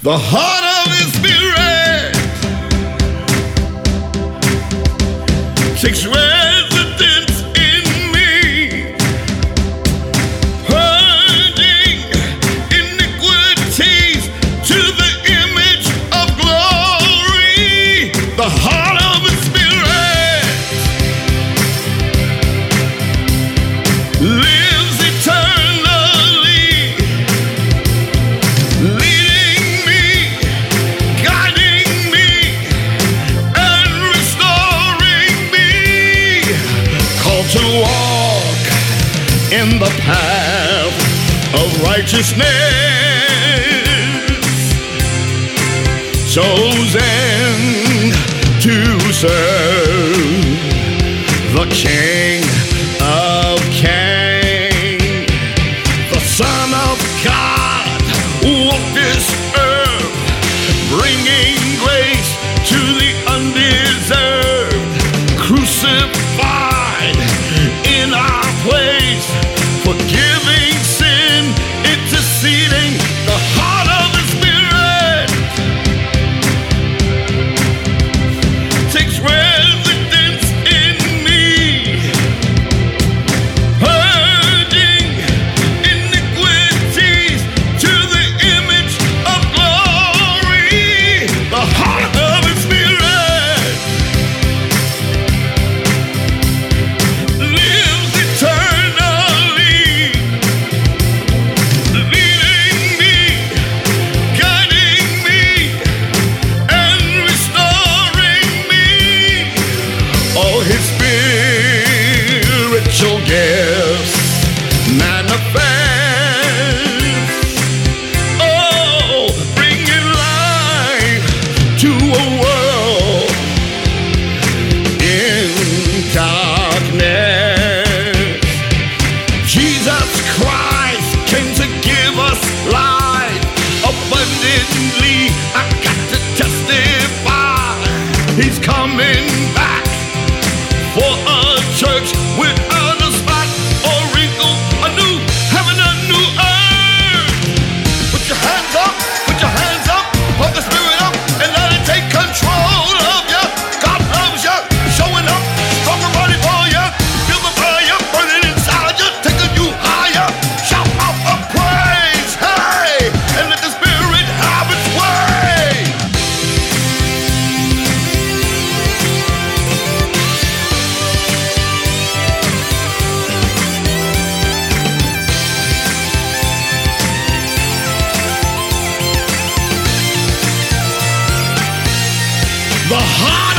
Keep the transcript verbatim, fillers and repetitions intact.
The heart of His Spirit takes residence in me, purging iniquities to the image of glory. The heart of His Spirit lives eternally, leading me, guiding me, and restoring me. Called to walk in the path of righteousness, chosen to serve the King of Kings. The Son of God walked this earth, bringing grace to the undeserved, crucified in our place, forgiving sin, interceding. The heart of the Spirit takes residence in me, purging iniquities to the image of glory. The heart of His Spirit lives eternally, leading me, guiding me, and restoring me. All His spiritual gifts manifest, oh, bringing life to a world in darkness. Jesus Christ came to give us life abundantly. I got to testify, He's coming back for a church without a spot or wrinkle, a new heaven, a new earth. Put your hands up, put your hands up, put the Spirit up, and let it take control of you. God loves you, showing up, strong and ready for you. Feel the fire burning inside you, taking you higher. Shout out a praise, hey, and let the Spirit have its way. The heart